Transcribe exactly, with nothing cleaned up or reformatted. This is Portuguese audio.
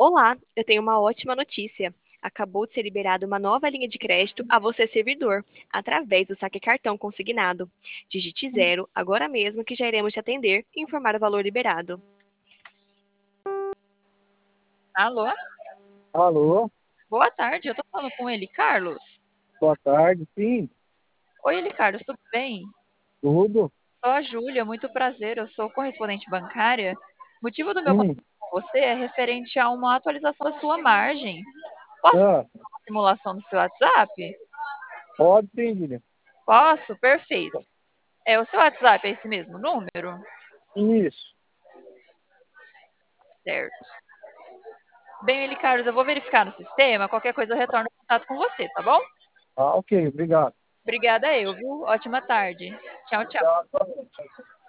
Olá, eu tenho uma ótima notícia. Acabou de ser liberada uma nova linha de crédito a você, servidor, através do saque cartão consignado. Digite zero agora mesmo que já iremos te atender e informar o valor liberado. Alô? Alô, Boa tarde, eu tô falando com ele, Carlos. boa tarde, sim, Oi, ele, Carlos, tudo bem? tudo, Sou a Júlia, muito prazer, eu sou correspondente bancária. O motivo do meu contato sim, com você é referente a uma atualização da sua margem. Posso fazer ah, uma simulação do seu WhatsApp? pode sim, Guilherme, Posso? Perfeito. É, o seu WhatsApp é esse mesmo número? isso, Certo. Bem, ele, Carlos, eu vou verificar no sistema, qualquer coisa eu retorno o contato com você, tá bom? ah, ok, obrigado. Obrigada eu, viu? Ótima tarde. Tchau, tchau. Obrigado.